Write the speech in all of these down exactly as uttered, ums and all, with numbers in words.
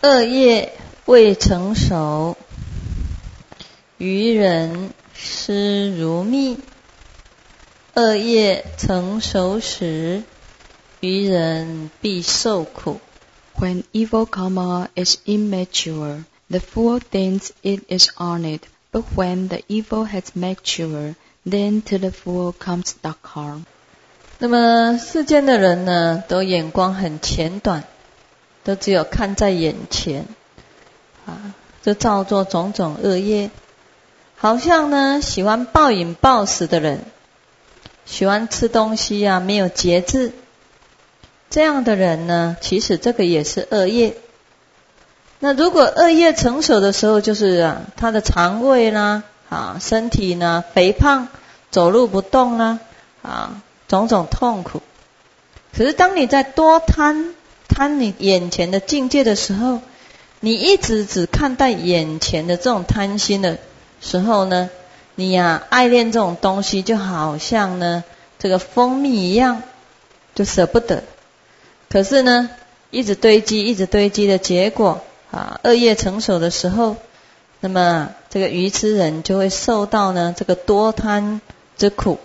恶业未成熟，愚人施如蜜；恶业成熟时，愚人必受苦。 When evil karma is immature, the fool thinks it is honored, but when the evil has matured, then to the fool comes dark harm. 那么世间的人呢，都眼光很浅短，都只有看在眼前，啊，就造作种种恶业。好像呢，喜欢暴饮暴食的人，喜欢吃东西啊，没有节制。这样的人呢，其实这个也是恶业。那如果恶业成熟的时候，就是啊，他的肠胃啦，啊，身体呢肥胖，走路不动啦，啊，种种痛苦。可是当你在多贪贪你眼前的境界的时候，你一直只看待眼前的这种贪心的时候呢，你呀、啊、爱恋这种东西，就好像呢这个蜂蜜一样，就舍不得。可是呢，一直堆积，一直堆积的结果啊，恶业成熟的时候，那么这个愚痴人就会受到呢这个多贪之苦。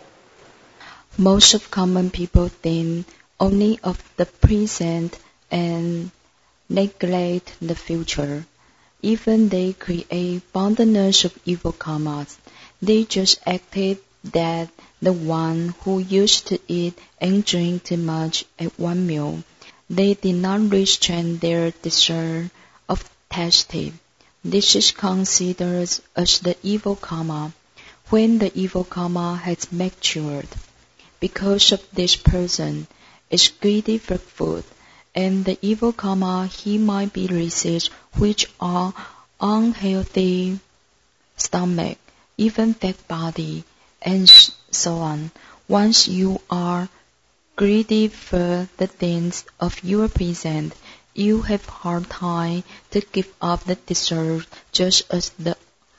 Most of common people think only of the present and neglect the future. Even they create abundance of evil karmas. They just acted that the one who used to eat and drink too much at one meal, they did not restrain their desire of tasting. This is considered as the evil karma when the evil karma has matured. Because of this person is greedy for food, and the evil karma he might be received, which are unhealthy stomach, even fat body, and so on. Once you are greedy for the things of your present, you have hard time to give up the dessert just as the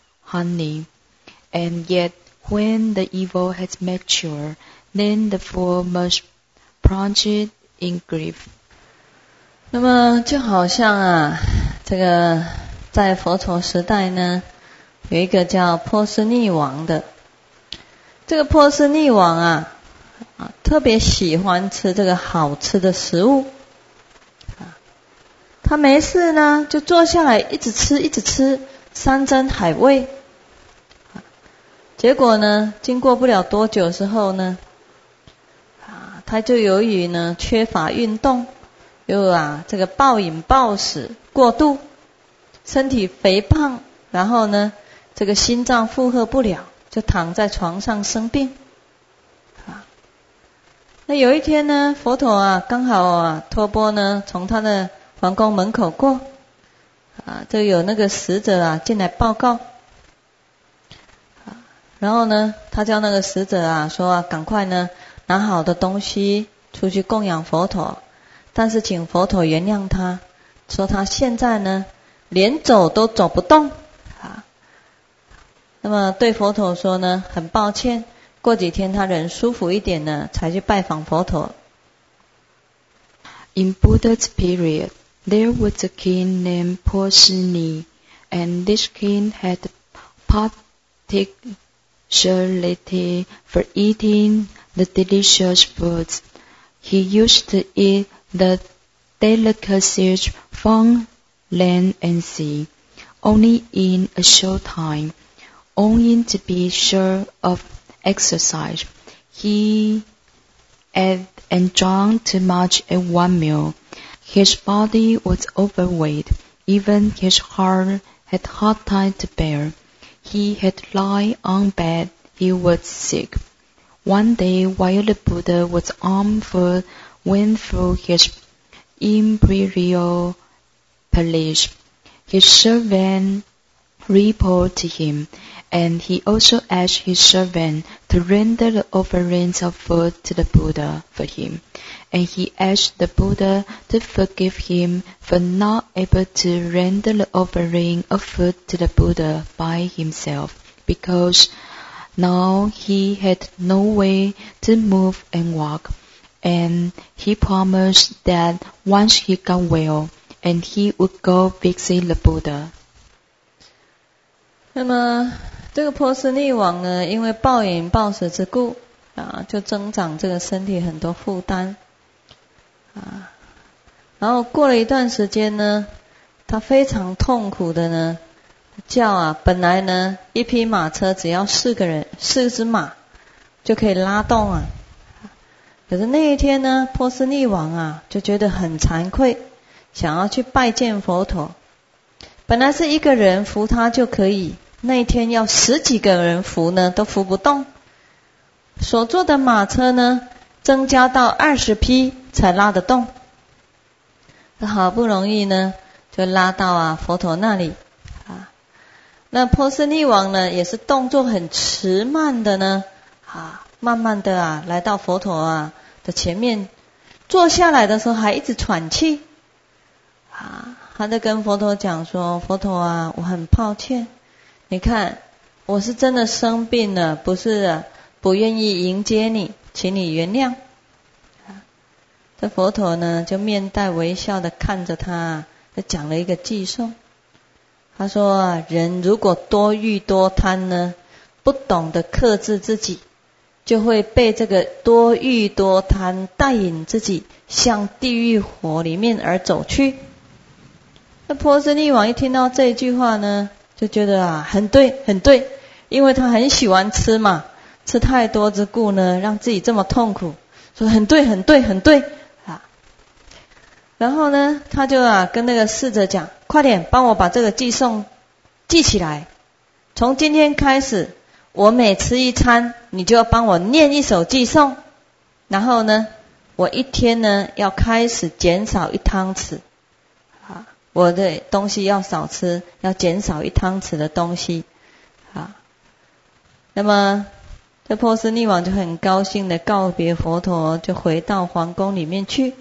honey. And yet, when the evil has matured, then the fool must plunge it in grief. 那么就好像啊，这个在佛陀时代呢，有一个叫波斯匿王的。这个波斯匿王啊，啊特别喜欢吃这个好吃的食物。啊，他没事呢，就坐下来一直吃，一直吃山珍海味。啊，结果呢，经过不了多久之后呢，啊，他就由于呢缺乏运动。又啊，这个暴饮暴食过度，身体肥胖，然后呢，这个心脏负荷不了，就躺在床上生病。啊，那有一天呢，佛陀啊，刚好啊，托钵呢，从他的皇宫门口过，啊，这有那个使者啊进来报告，啊，然后呢，他叫那个使者啊说啊，赶快呢拿好的东西出去供养佛陀。但是请佛陀原谅他，说他现在呢连走都走不动啊。那么对佛陀说呢，很抱歉，过几天他人舒服一点呢，才去拜访佛陀。 In Buddha's period, there was a king named Posini, and this king had particularity for eating the delicious foods. He used to eat the delicacies from land and sea, only in a short time, owing to be sure of exercise. He ate and drank too much at one meal. His body was overweight, even his heart had hard time to bear. He had lied on bed, he was sick. One day, while the Buddha was on foot, went through his imperial palace. His servant reported to him, and he also asked his servant to render the offerings of food to the Buddha for him. And he asked the Buddha to forgive him for not able to render the offering of food to the Buddha by himself, because now he had no way to move and walk, and he promised that once he got well, and he would go visit the Buddha. 那么这个波斯匿王呢，因为暴饮暴食之故啊，就增长这个身体很多负担啊。然后过了一段时间呢，他非常痛苦的呢叫啊，本来呢一匹马车只要四个人四只马就可以拉动啊，可是那一天呢，波斯匿王啊就觉得很惭愧，想要去拜见佛陀。本来是一个人扶他就可以，那一天要十几个人扶呢都扶不动，所坐的马车呢增加到二十匹才拉得动。好不容易呢就拉到啊佛陀那里啊。那波斯匿王呢也是动作很迟慢的呢啊，慢慢的啊来到佛陀啊的前面，坐下来的时候还一直喘气啊。他就跟佛陀讲说，佛陀啊，我很抱歉，你看我是真的生病了，不是、啊、不愿意迎接你，请你原谅。这佛陀呢就面带微笑的看着他，就讲了一个偈颂。他说啊，人如果多欲多贪呢，不懂得克制自己，就会被这个多欲多贪带引自己向地狱火里面而走去。那波斯匿王一听到这句话呢，就觉得啊很对很对，因为他很喜欢吃嘛，吃太多之故呢，让自己这么痛苦，说很对很对很对啊。然后呢，他就啊跟那个侍者讲，快点帮我把这个偈颂记起来，从今天开始，我每吃一餐，你就要帮我念一首偈颂，然后呢，我一天呢要开始减少一汤匙。我的东西要少吃，要减少一汤匙的东西啊。那么这波斯匿王就很高兴的告别佛陀，就回到皇宫里面去。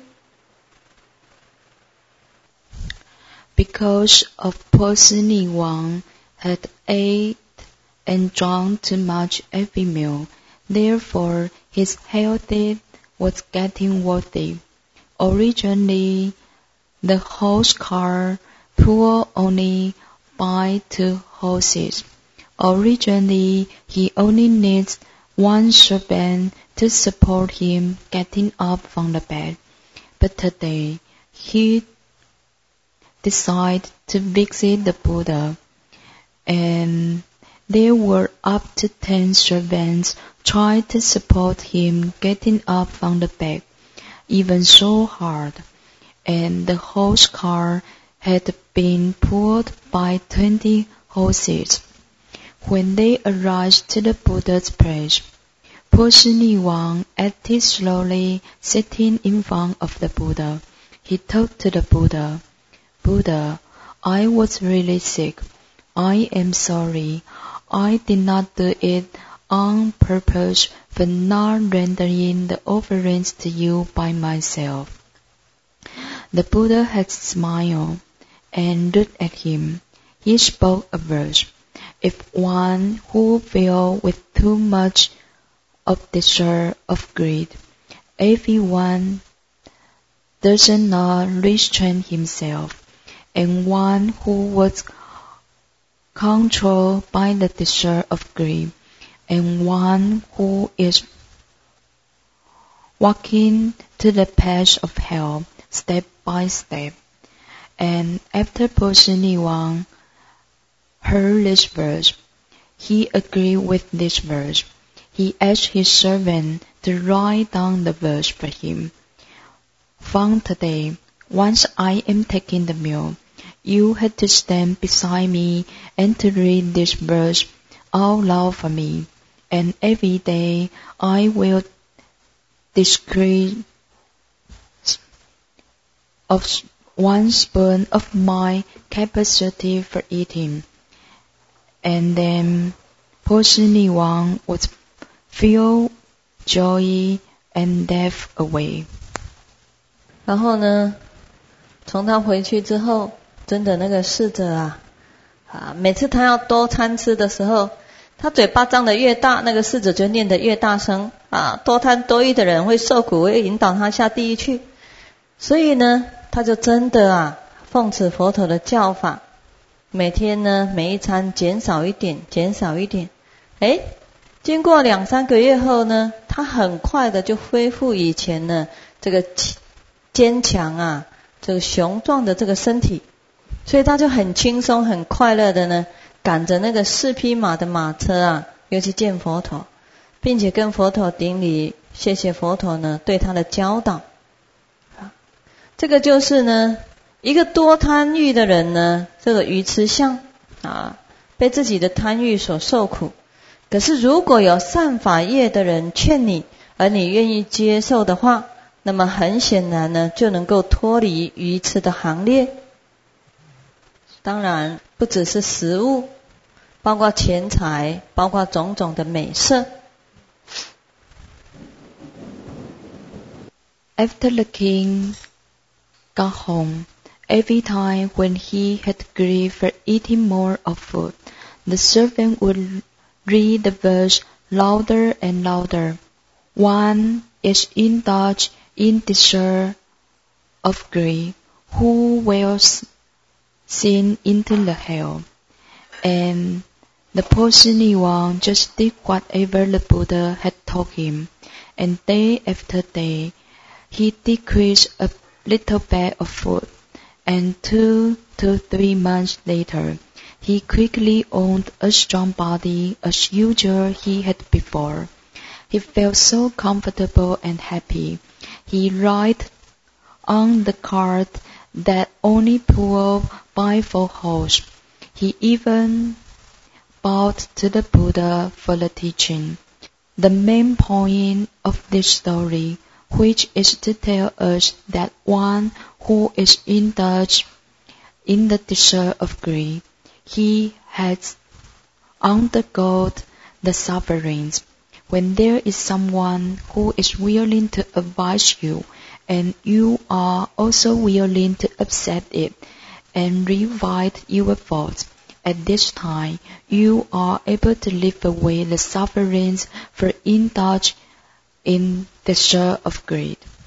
Because of Posini Wang had ate and drunk too much every meal, therefore his health was getting worthy. Originally, the horse car pulled only by two horses. Originally, he only needs one servant to support him getting up from the bed. But today, he decided to visit the Buddha, and there were up to ten servants trying to support him getting up from the bed, even so hard. And the horse car had been pulled by twenty horses. When they arrived to the Buddha's place, Posini Wang acted slowly, sitting in front of the Buddha. He talked to the Buddha. Buddha, I was really sick. I am sorry. I did not do it on purpose for not rendering the offerings to you by myself. The Buddha had smiled and looked at him. He spoke a verse. If one who filled with too much of desire of greed, everyone does not restrain himself, and one who was controlled by the desire of greed, and one who is walking to the path of hell, step by step. And after Posini Wang heard this verse, he agreed with this verse. He asked his servant to write down the verse for him. From today, once I am taking the meal, you have to stand beside me and to read this verse out loud for me. And every day I will discreet of one spoon of my capacity for eating. And then Posini Wang would feel joy and death away. 然后呢，从他回去之后，真的那个侍者啊，啊，每次他要多餐吃的时候，他嘴巴张得越大，那个侍者就念得越大声啊，多贪多欲的人会受苦，会引导他下地狱去。所以呢，他就真的啊奉持佛陀的教法，每天呢每一餐减少一点，减少一点，诶，经过两三个月后呢，他很快的就恢复以前呢这个坚强啊，这个雄壮的这个身体，所以他就很轻松很快乐的呢赶着那个四匹马的马车啊，又去见佛陀，并且跟佛陀顶礼，谢谢佛陀呢对他的教导。这个就是呢一个多贪欲的人呢，这个愚痴相啊，被自己的贪欲所受苦。可是如果有善法业的人劝你，而你愿意接受的话，那么很显然呢就能够脱离愚痴的行列。当然不只是食物，包括钱财，包括种种的美色。 After the king got home, every time when he had grief for eating more of food, the servant would read the verse louder and louder. One is indulged in desire of greed, who will sin into the hell. And the poor skinny one just did whatever the Buddha had told him, and day after day he decreased a little bag of food, and two to three months later he quickly owned a strong body as usual he had before. He felt so comfortable and happy. He rode on the cart that only pulled by four horses. He even bowed to the Buddha for the teaching. The main point of this story, which is to tell us that one who is indulged in the desire of greed, he has undergone the sufferings. When there is someone who is willing to advise you, and you are also willing to accept it and revise your thoughts, at this time you are able to live away the sufferings for indulging in the desire of greed.